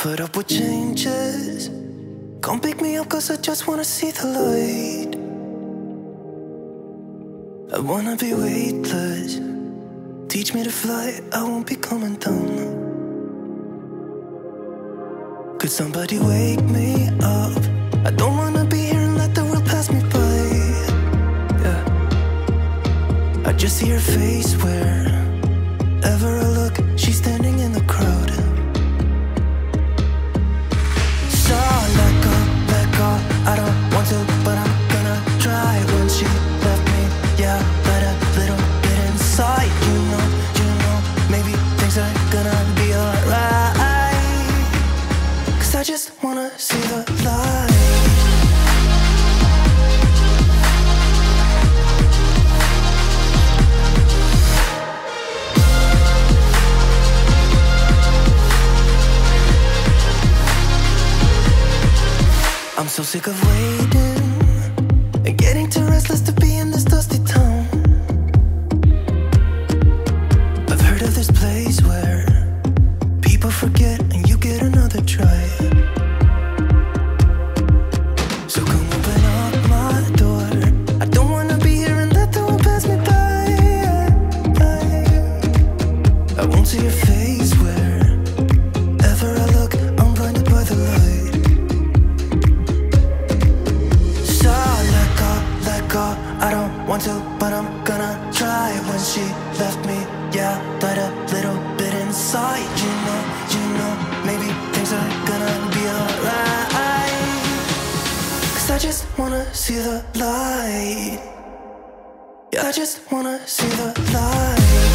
put up with changes. Come pick me up cause I just wanna see the light. I wanna be weightless. Teach me to fly, I won't be coming down. Could somebody wake me up? I don't wanna be here and let the world pass me by. Yeah. I just see her face wherever I look. She's standing in the crowd. So let go, I don't want to, but I'm gonna try. When she left me, yeah, let a little bit inside. You know, maybe things are gonna be alright. Cause I just wanna see the light. I'm so sick of waiting and getting too restless to be in this dusty town. I've heard of this place where people forget and you get another try. So come open up my door. I don't wanna be here and let the world pass me by. I won't see your face wherever I look. I'm blinded by the light. I don't want to, but I'm gonna try. When she left me, yeah, died a little bit inside. You know, maybe things are gonna be alright. Cause I just wanna see the light. Yeah, I just wanna see the light.